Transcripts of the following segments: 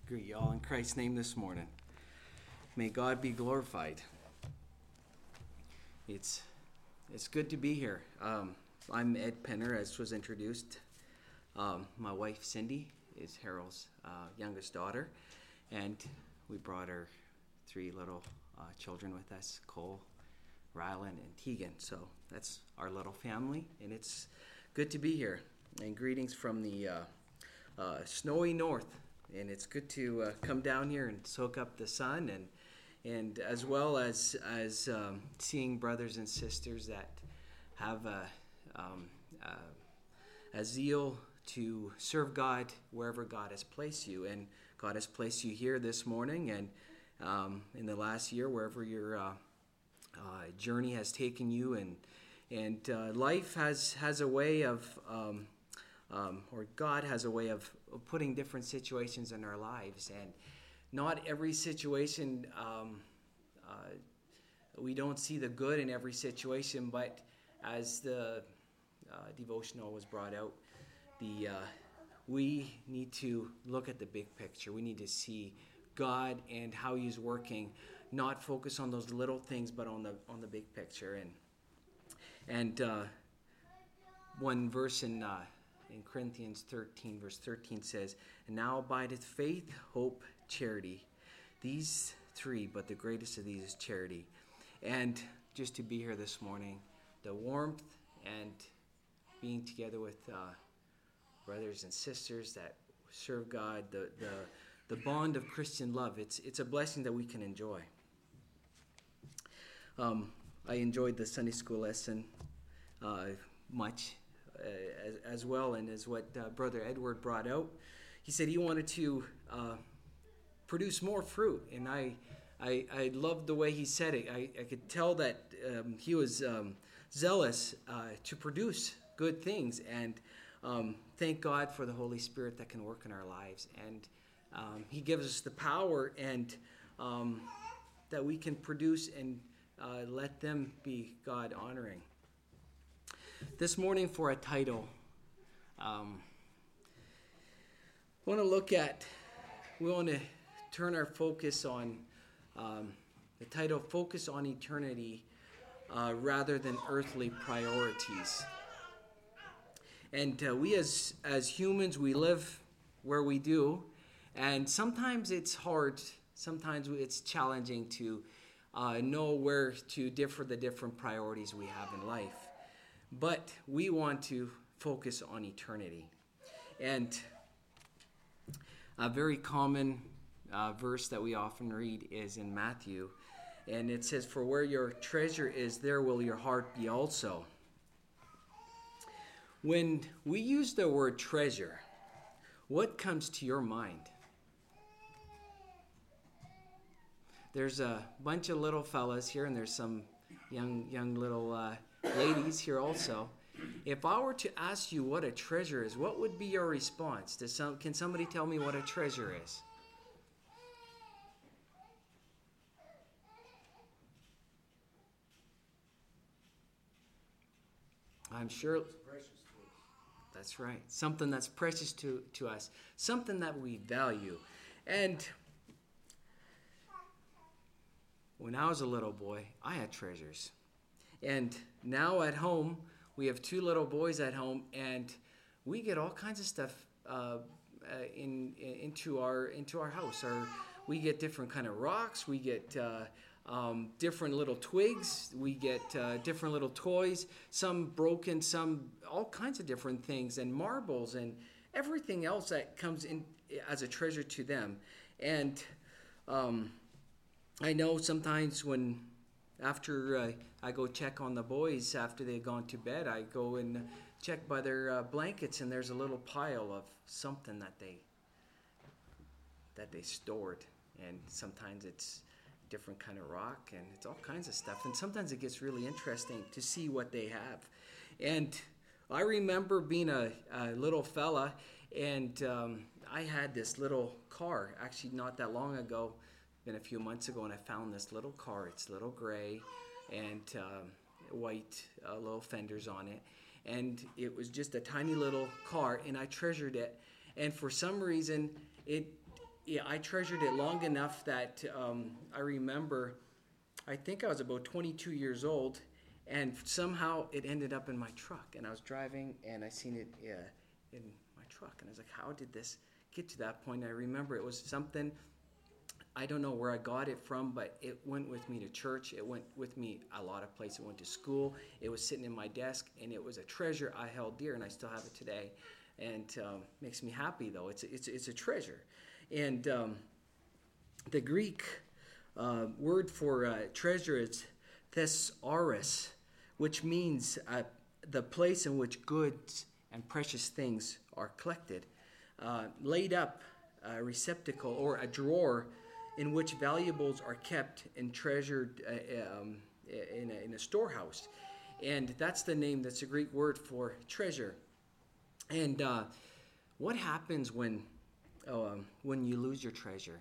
Greet you all in Christ's name this morning. May God be glorified. It's good to be here. I'm Ed Penner, as was introduced. My wife Cindy is Harold's youngest daughter, and we brought our three little children with us, Cole, Rylan, and Tegan. So that's our little family, and it's good to be here. And greetings from the snowy north. And it's good to come down here and soak up the sun, and as well as seeing brothers and sisters that have a zeal to serve God wherever God has placed you. And God has placed you here this morning, and in the last year, wherever your journey has taken you, and life has a way of or God has a way of putting different situations in our lives, and not every situation, we don't see the good in every situation, but as the devotional was brought out, we need to look at the big picture. We need to see God and how He's working, not focus on those little things, but on the big picture. And one verse in Corinthians 13, verse 13 says, "And now abideth faith, hope, charity. These three, but the greatest of these is charity." And just to be here this morning, the warmth and being together with brothers and sisters that serve God, the bond of Christian love, it's a blessing that we can enjoy. I enjoyed the Sunday school lesson much. As well, and as what Brother Edward brought out, he said he wanted to produce more fruit, and I loved the way he said it. I could tell that he was zealous to produce good things, and thank God for the Holy Spirit that can work in our lives, and He gives us the power and that we can produce and let them be God honoring. This morning, for a title, we want to turn our focus on the title, Focus on Eternity rather than Earthly Priorities. And we as humans, we live where we do, and sometimes it's hard, sometimes it's challenging to know where to differ the different priorities we have in life. But we want to focus on eternity. And a very common verse that we often read is in Matthew. And it says, "For where your treasure is, there will your heart be also." When we use the word treasure, what comes to your mind? There's a bunch of little fellas here, and there's some young little ladies here also. If I were to ask you what a treasure is, what would be your response? Can somebody tell me what a treasure is? I'm sure. It's precious to us. That's right. Something that's precious to us. Something that we value. And when I was a little boy, I had treasures. And now at home, we have two little boys at home, and we get all kinds of stuff into our house. We get different kind of rocks. We get different little twigs. We get different little toys. Some broken, some all kinds of different things, and marbles, and everything else that comes in as a treasure to them. And I know sometimes when after I go check on the boys after they've gone to bed, I go and check by their blankets, and there's a little pile of something that they stored. And sometimes it's different kind of rock, and it's all kinds of stuff. And sometimes it gets really interesting to see what they have. And I remember being a little fella, and I had this little car, actually not that long ago, been a few months ago, and I found this little car. It's little gray and white little fenders on it, and it was just a tiny little car, and I treasured it. And for some reason, it yeah, I treasured it long enough that I remember, I think I was about 22 years old, and somehow it ended up in my truck. And I was driving, and I seen it in my truck. And I was like, how did this get to that point? And I remember it was something, I don't know where I got it from, but it went with me to church. It went with me a lot of places. It went to school. It was sitting in my desk, and it was a treasure I held dear, and I still have it today. And makes me happy, though. It's a treasure. And the Greek word for treasure is thesaurus, which means the place in which goods and precious things are collected, laid up, a receptacle or a drawer in which valuables are kept and treasured in a storehouse. And that's the name, that's a Greek word for treasure. And what happens when you lose your treasure?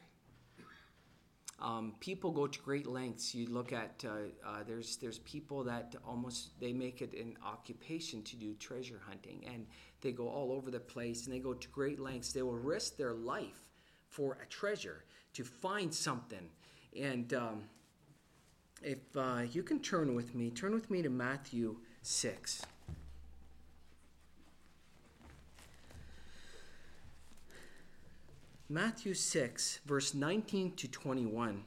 People go to great lengths. You look at there's people that almost they make it an occupation to do treasure hunting, and they go all over the place and they go to great lengths. They will risk their life for a treasure to find something. And if you can turn with me to Matthew 6. Matthew 6, verse 19 to 21.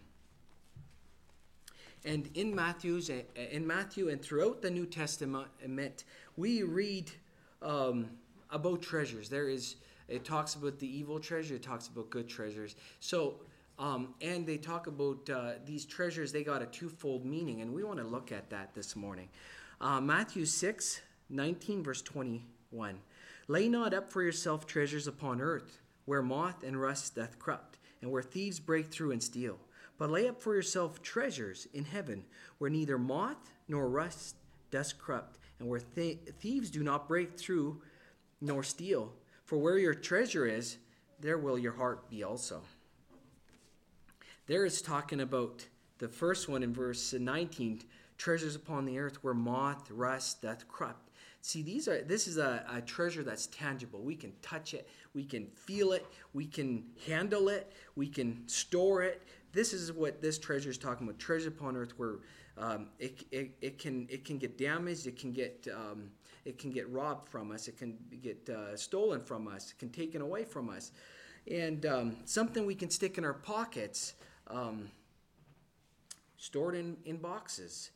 And in Matthew and throughout the New Testament, we read about treasures. It talks about the evil treasure. It talks about good treasures. So, and they talk about these treasures. They got a twofold meaning, and we want to look at that this morning. Matthew 6, 19, verse 21. Lay not up for yourself treasures upon earth, where moth and rust doth corrupt, and where thieves break through and steal. But lay up for yourself treasures in heaven, where neither moth nor rust doth corrupt, and where thieves do not break through nor steal. For where your treasure is, there will your heart be also. There it's talking about the first one in verse 19, treasures upon the earth where moth, rust doth corrupt. See, this is a treasure that's tangible. We can touch it, we can feel it, we can handle it, we can store it. This is what this treasure is talking about. Treasure upon earth, where it can get damaged, it can get robbed from us, it can get stolen from us, it can be taken away from us, and something we can stick in our pockets, stored in boxes.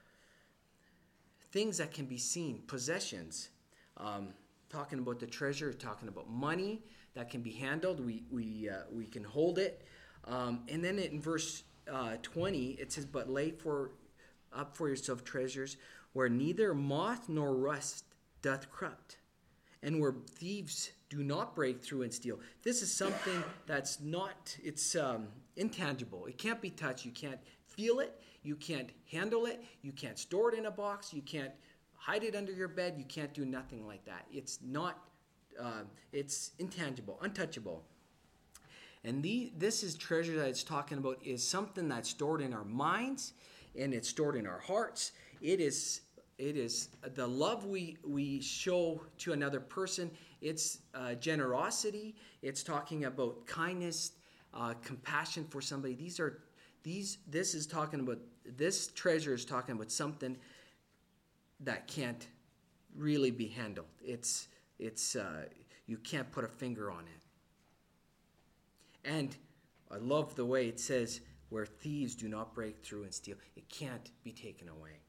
Things that can be seen, possessions. Talking about the treasure, talking about money that can be handled. We can hold it. And then in verse 20, it says, "But lay up for yourself treasures where neither moth nor rust doth corrupt, and where thieves do not break through and steal." This is something that's not. It's intangible. It can't be touched. You can't feel it. You can't handle it. You can't store it in a box. You can't hide it under your bed. You can't do nothing like that. It's not, it's intangible, untouchable. And this is treasure that it's talking about is something that's stored in our minds and it's stored in our hearts. It is the love we show to another person. It's generosity. It's talking about kindness, compassion for somebody. This treasure is talking about something that can't really be handled. It's you can't put a finger on it. And I love the way it says, where thieves do not break through and steal. It can't be taken away.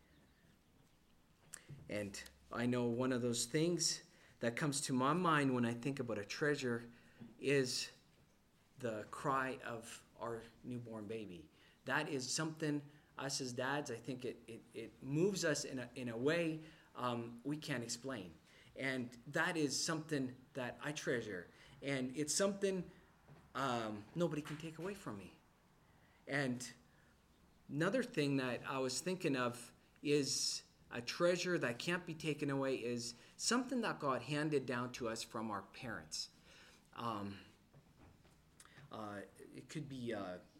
And I know one of those things that comes to my mind when I think about a treasure is the cry of our newborn baby. That is something, us as dads, I think it moves us in a way we can't explain. And that is something that I treasure. And it's something nobody can take away from me. And another thing that I was thinking of is a treasure that can't be taken away is something that got handed down to us from our parents. It could be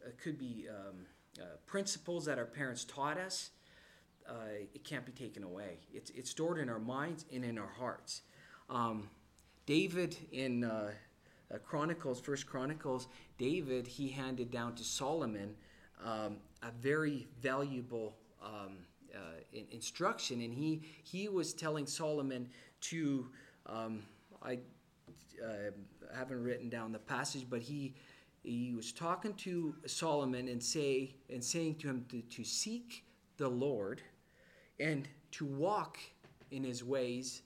principles that our parents taught us. It can't be taken away. It's stored in our minds and in our hearts. David in First Chronicles, David, he handed down to Solomon a very valuable instruction, and he was telling Solomon to, I haven't written down the passage, but he was talking to Solomon and saying to him to seek the Lord and to walk in his ways.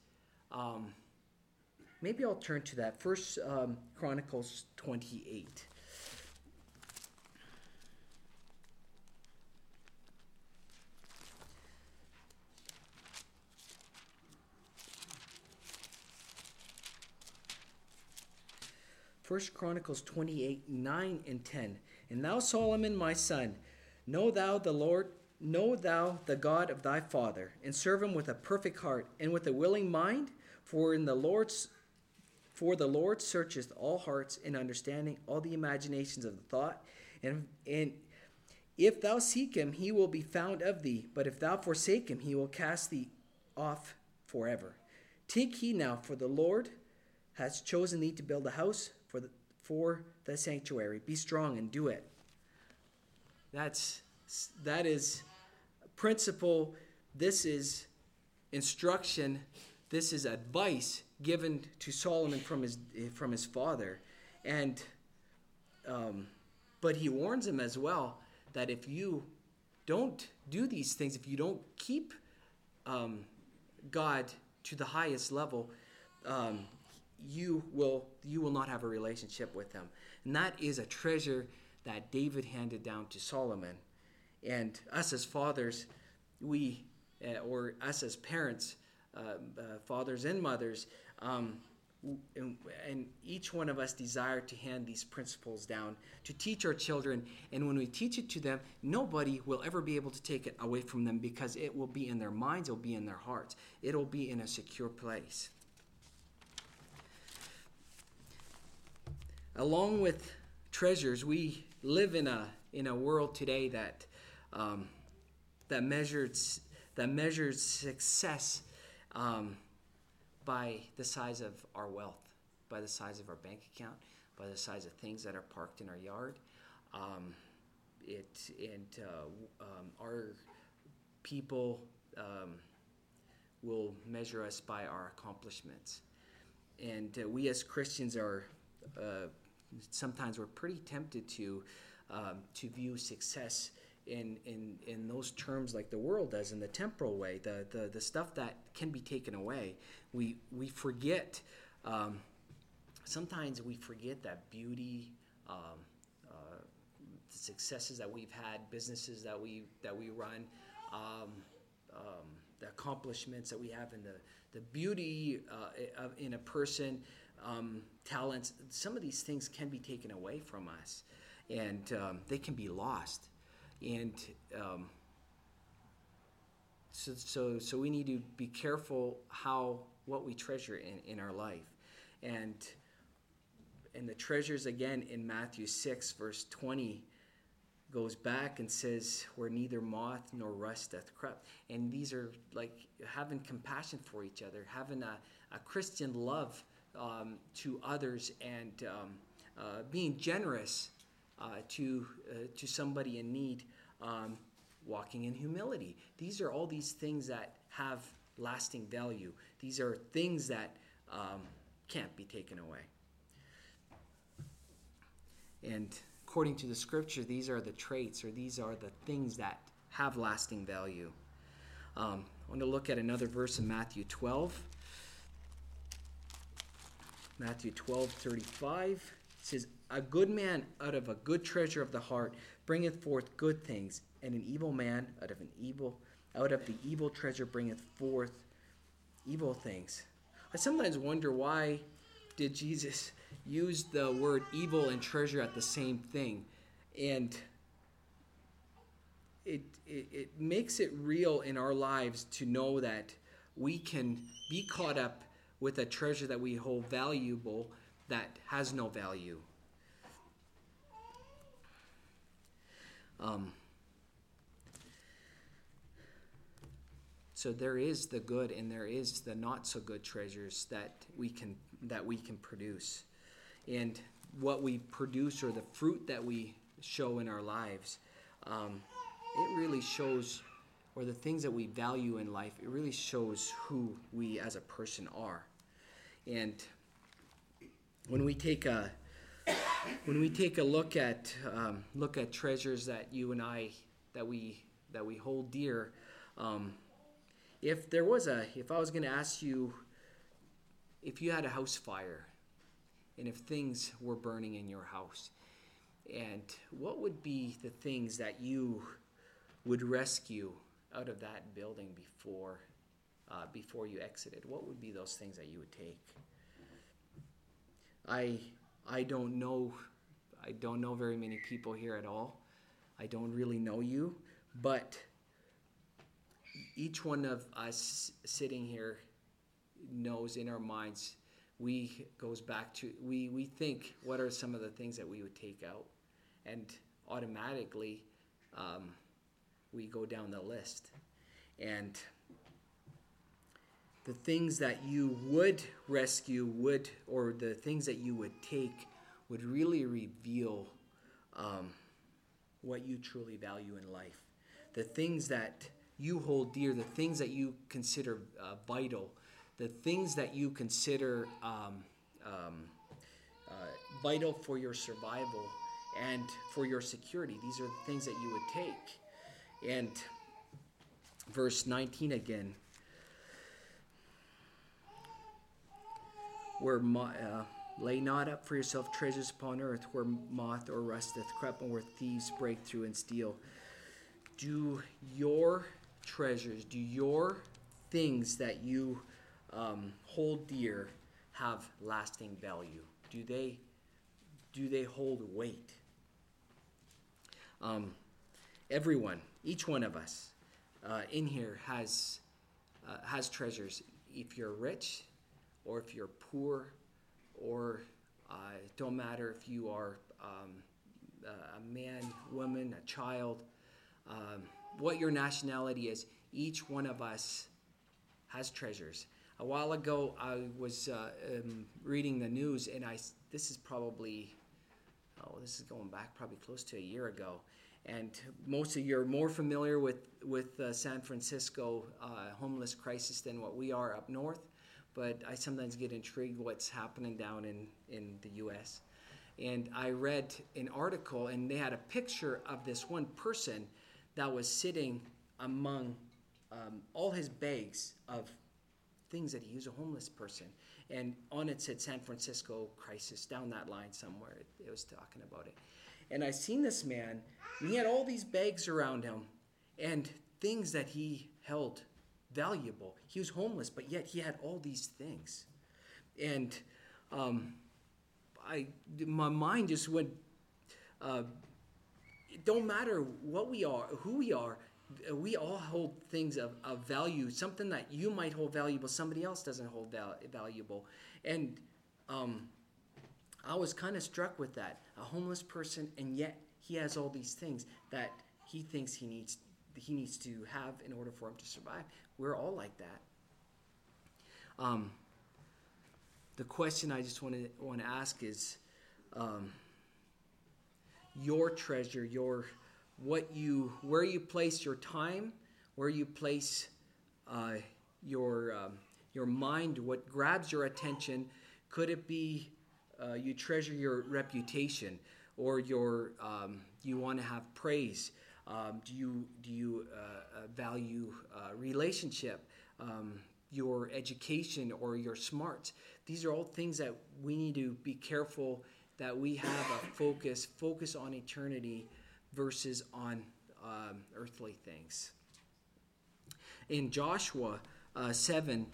Maybe I'll turn to that. First Chronicles 28. First Chronicles 28, 9 and 10. And thou, Solomon, my son, know thou the God of thy father, and serve him with a perfect heart and with a willing mind, for the Lord searcheth all hearts and understanding, all the imaginations of the thought. And if thou seek him, he will be found of thee. But if thou forsake him, he will cast thee off forever. Take heed now, for the Lord has chosen thee to build a house for the sanctuary. Be strong and do it. That is principle. This is instruction. This is advice given to Solomon from his father, and but he warns him as well that if you don't do these things, if you don't keep God to the highest level, you will not have a relationship with him. And that is a treasure that David handed down to Solomon. And us as fathers, or us as parents, fathers and mothers, and each one of us desire to hand these principles down, to teach our children. And when we teach it to them, nobody will ever be able to take it away from them, because it will be in their minds, it will be in their hearts. It will be in a secure place. Along with treasures, we live in a world today that measures success by the size of our wealth, by the size of our bank account, by the size of things that are parked in our yard. Our people will measure us by our accomplishments, and we as Christians are. Sometimes we're pretty tempted to view success in those terms like the world does, in the temporal way, the stuff that can be taken away. We forget, sometimes we forget that beauty, the successes that we've had, businesses that we run, the accomplishments that we have, in the beauty in a person. Talents, some of these things can be taken away from us, and they can be lost. And so we need to be careful what we treasure in our life. And the treasures, again, in Matthew 6 verse 20, goes back and says, where neither moth nor rust doth corrupt. And these are like having compassion for each other, having a Christian love to others, and being generous to somebody in need, walking in humility. These are all these things that have lasting value. These are things that can't be taken away. And according to the scripture, these are the traits, or these are the things that have lasting value. I want to look at another verse in Matthew 12. Matthew 12:35 says, a good man out of a good treasure of the heart bringeth forth good things, and an evil man out of the evil treasure bringeth forth evil things. I sometimes wonder, why did Jesus use the word evil and treasure at the same thing? And it makes it real in our lives to know that we can be caught up with a treasure that we hold valuable that has no value. So there is the good and there is the not so good treasures that we can produce. and what we produce or the fruit that we show in our lives, it really shows, or the things that we value in life, it really shows who we as a person are. And when we take a look at treasures that you and I that we hold dear, if I was going to ask you, if you had a house fire and if things were burning in your house, and what would be the things that you would rescue out of that building before you exited? What would be those things that you would take? I don't know very many people here at all. I don't really know you, but each one of us sitting here knows in our minds, we think, what are some of the things that we would take out? And automatically, we go down the list. And the things that you would rescue or the things that you would take would really reveal what you truly value in life. The things that you hold dear, the things that you consider vital, the things that you consider vital for your survival and for your security. These are the things that you would take. And verse 19 again, where lay not up for yourself treasures upon earth, where moth or rusteth corrupt, and where thieves break through and steal. Do your treasures, do your things that you hold dear have lasting value? Do they hold weight? Everyone, each one of us in here has treasures. If you're rich, or if you're poor, or it don't matter if you are a man, woman, a child, what your nationality is, each one of us has treasures. A while ago, I was reading the news, and this is going back probably close to a year ago. And most of you are more familiar with San Francisco homeless crisis than what we are up north. But I sometimes get intrigued what's happening down in the U.S. And I read an article, and they had a picture of this one person that was sitting among all his bags of things that he was a homeless person. And on it said San Francisco crisis, down that line somewhere. It was talking about it. And I seen this man, and he had all these bags around him and things that he held valuable. He was homeless, but yet he had all these things. And my mind just went, it don't matter what we are, who we are, we all hold things of value, something that you might hold valuable, somebody else doesn't hold valuable. And I was kind of struck with that. A homeless person, and yet he has all these things that he thinks he needs to have in order for him to survive. We're all like that. The question I just want to ask is, your treasure, where you place your time, where you place your mind, what grabs your attention. Could it be you treasure your reputation, or you want to have praise? Do you value relationship, your education, or your smarts? These are all things that we need to be careful that we have a focus on eternity versus on earthly things. In Joshua 7,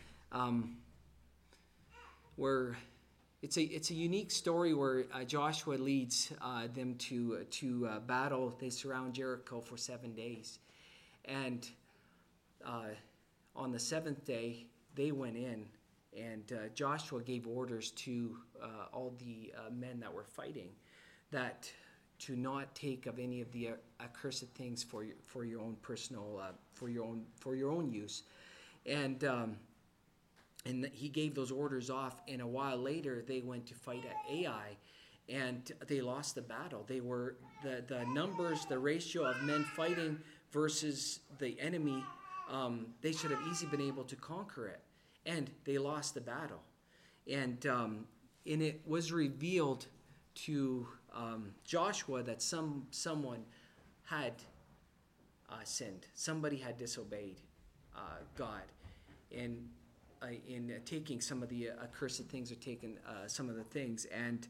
where it's a unique story where Joshua leads them to battle. They surround Jericho for 7 days, and on the seventh day they went in, and Joshua gave orders to all the men that were fighting that to not take of any of the accursed things for your own personal for your own use. And And he gave those orders off, and a while later they went to fight at Ai, and they lost the battle. They were the numbers, the ratio of men fighting versus the enemy. They should have easily been able to conquer it, and they lost the battle. And it was revealed to Joshua that someone had sinned. Somebody had disobeyed God, and in taking some of the accursed things, or taking some of the things. And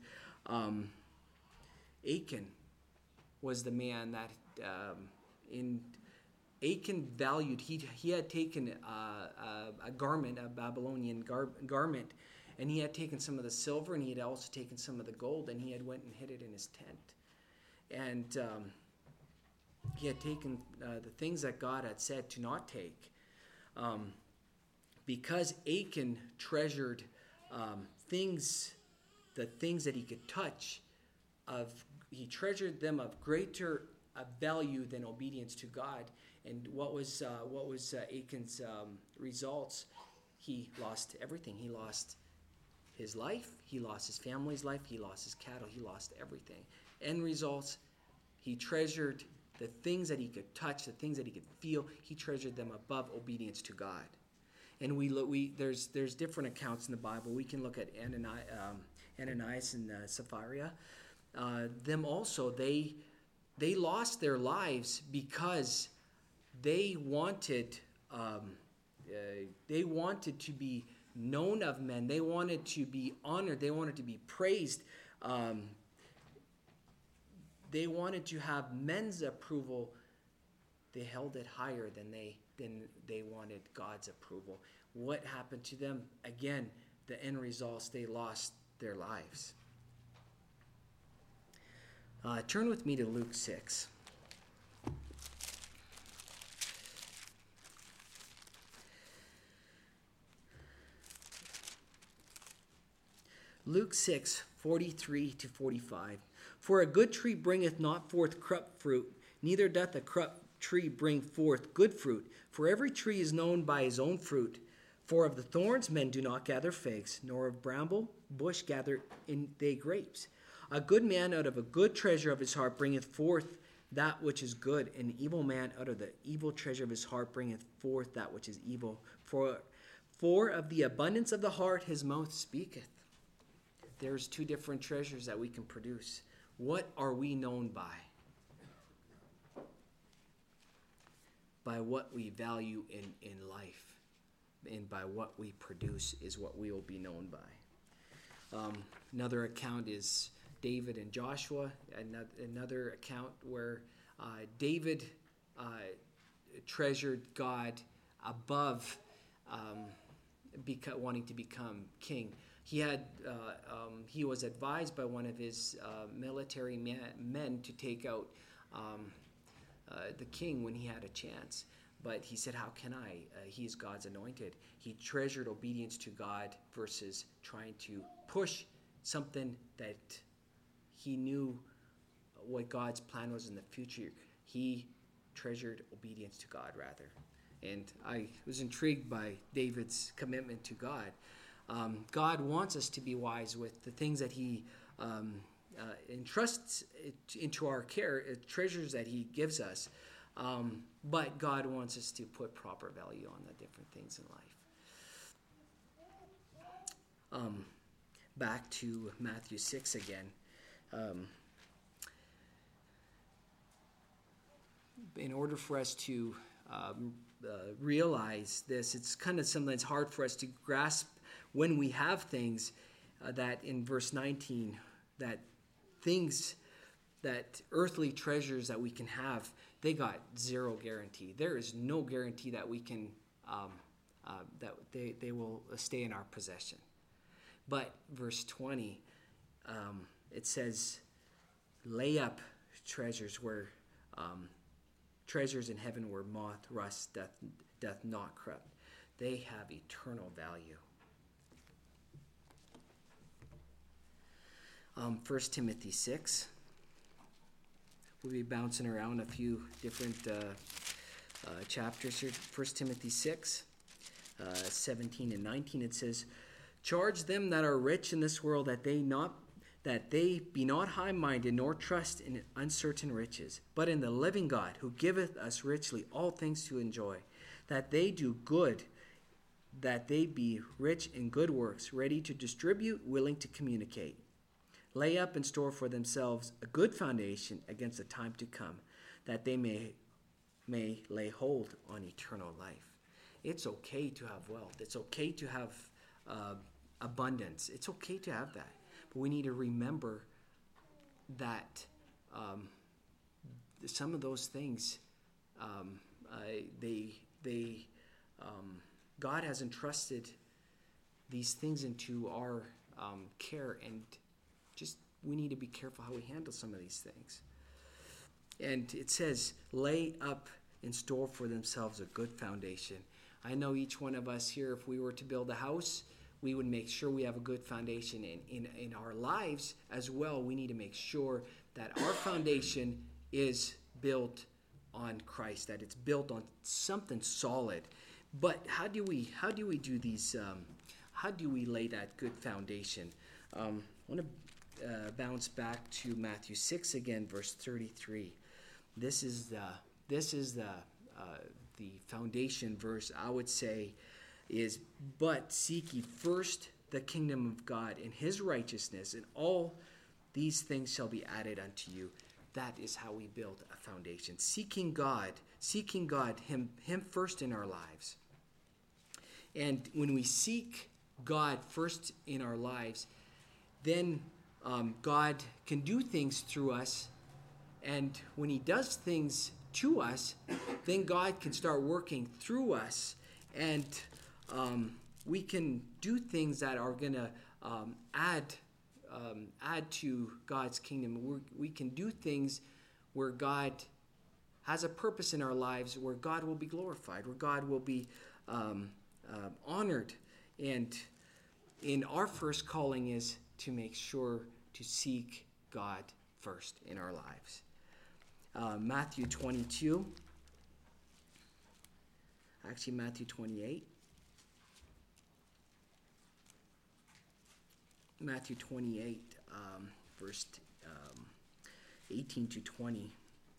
Achan was the man that Achan valued. He had taken a garment, a Babylonian garment, and he had taken some of the silver, and he had also taken some of the gold, and he had went and hid it in his tent. And he had taken the things that God had said to not take. Because Achan treasured the things that he could touch, he treasured them of greater value than obedience to God. And what was Achan's results? He lost everything. He lost his life. He lost his family's life. He lost his cattle. He lost everything. End results, he treasured the things that he could touch, the things that he could feel. He treasured them above obedience to God. And there's different accounts in the Bible. We can look at Ananias and Sapphira. Them also, they lost their lives because they wanted to be known of men. They wanted to be honored. They wanted to be praised. They wanted to have men's approval. They held it higher than they wanted God's approval. What happened to them? Again, the end results, they lost their lives. Turn with me to Luke 6. Luke 6, 43 to 45. For a good tree bringeth not forth corrupt fruit, neither doth a corrupt tree bring forth good fruit. For every tree is known by his own fruit. For of the thorns men do not gather figs, nor of bramble bush gather in they grapes. A good man out of a good treasure of his heart bringeth forth that which is good, and an evil man out of the evil treasure of his heart bringeth forth that which is evil. For of the abundance of the heart his mouth speaketh. There's two different treasures that we can produce. What are we known by? By what we value in life. And by what we produce is what we will be known by. Another account is David and Joshua. Another account where David treasured God above wanting to become king. He was advised by one of his military men to take out the king when he had a chance. But he said, how can I? He is God's anointed. He treasured obedience to God versus trying to push something that he knew what God's plan was in the future. He treasured obedience to God rather. And I was intrigued by David's commitment to God. God wants us to be wise with the things that he entrusts into our care, treasures that he gives us. But God wants us to put proper value on the different things in life. Back to Matthew 6 again. In order for us to realize this, it's kind of something that's hard for us to grasp when we have things that in verse 19, that things, that earthly treasures that we can have, they got zero guarantee. There is no guarantee that we can, that they will stay in our possession. But verse 20, it says, lay up treasures where, treasures in heaven where moth, rust doth not corrupt. They have eternal value. 1 Timothy 6. We'll be bouncing around a few different chapters here. 1 Timothy 6. 17 and 19, it says, "Charge them that are rich in this world that they be not high-minded, nor trust in uncertain riches, but in the living God, who giveth us richly all things to enjoy, that they do good, that they be rich in good works, ready to distribute, willing to communicate. Lay up and store for themselves a good foundation against the time to come, that they may lay hold on eternal life." It's okay to have wealth. It's okay to have abundance. It's okay to have that. But we need to remember that some of those things, God has entrusted these things into our care, and just we need to be careful how we handle some of these things. And it says, lay up and store for themselves a good foundation. I know each one of us here, if we were to build a house, we would make sure we have a good foundation. In our lives as well, we need to make sure that our foundation is built on Christ, that it's built on something solid. But how do we do these? How do we lay that good foundation? I want to bounce back to Matthew 6 again, verse 33. This is the foundation verse, I would say, is, "But seek ye first the kingdom of God and his righteousness, and all these things shall be added unto you." That is how we build a foundation. Seeking God, him first in our lives. And when we seek God first in our lives, then God can do things through us. And when he does things to us, then God can start working through us. And we can do things that are going to add to God's kingdom. We can do things where God has a purpose in our lives, where God will be glorified, where God will be honored. And in our first calling is to make sure to seek God first in our lives. Matthew 22, actually Matthew 28. Matthew 28, verse 18 to 20.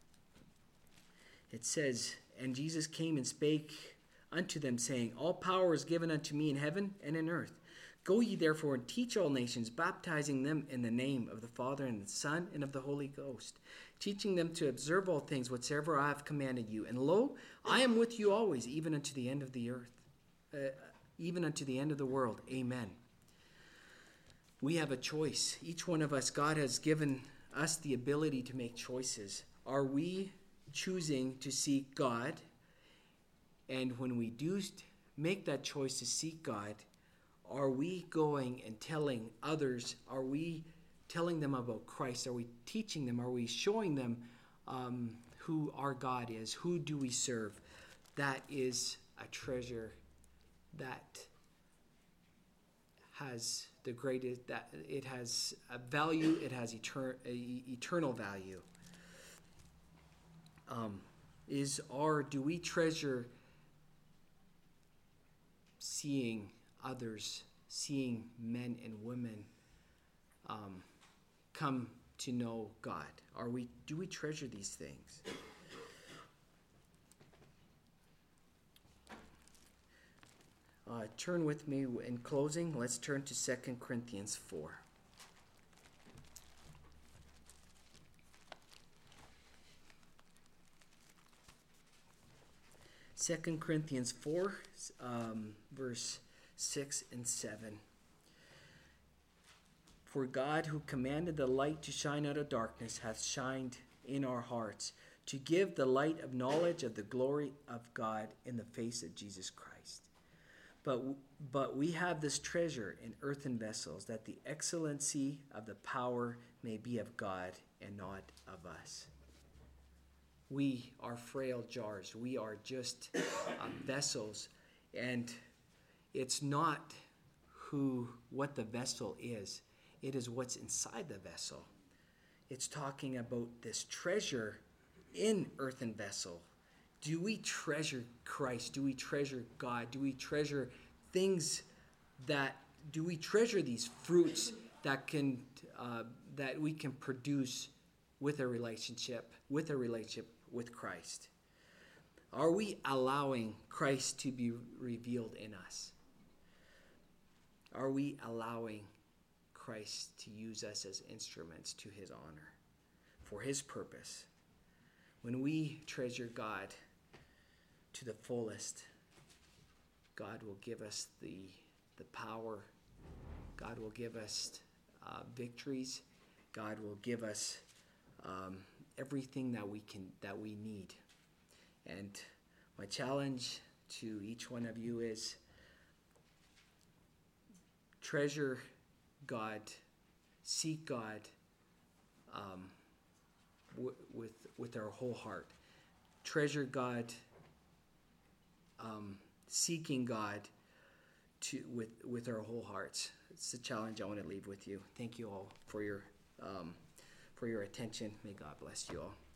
It says, "And Jesus came and spake unto them, saying, All power is given unto me in heaven and in earth. Go ye therefore and teach all nations, baptizing them in the name of the Father and the Son and of the Holy Ghost, teaching them to observe all things whatsoever I have commanded you. And lo, I am with you always, even unto the end of the earth, even unto the end of the world. Amen." We have a choice. Each one of us, God has given us the ability to make choices. Are we choosing to seek God? And when we do make that choice to seek God, are we going and telling others? Are we telling them about Christ? Are we teaching them? Are we showing them who our God is? Who do we serve? That is a treasure that has the greatest, that it has a value, it has eternal value. Do we treasure seeing others, seeing men and women come to know God? Do we treasure these things? Turn with me in closing. Let's turn to 2 Corinthians 4. Second Corinthians 4, verse 6 and 7. "For God, who commanded the light to shine out of darkness, hath shined in our hearts, to give the light of knowledge of the glory of God in the face of Jesus Christ. But we have this treasure in earthen vessels, that the excellency of the power may be of God and not of us." We are frail jars. We are just vessels. And it's not what the vessel is. It is what's inside the vessel. It's talking about this treasure in earthen vessel. Do we treasure Christ? Do we treasure God? Do we treasure things do we treasure these fruits that we can produce with a relationship with Christ? Are we allowing Christ to be revealed in us? Are we allowing Christ to use us as instruments to his honor, for his purpose? When we treasure God to the fullest, God will give us the power. God will give us victories. God will give us everything that we need. And my challenge to each one of you is treasure God, seek God with our whole heart. Treasure God, seeking God with our whole hearts. It's the challenge I want to leave with you. Thank you all for your attention. May God bless you all.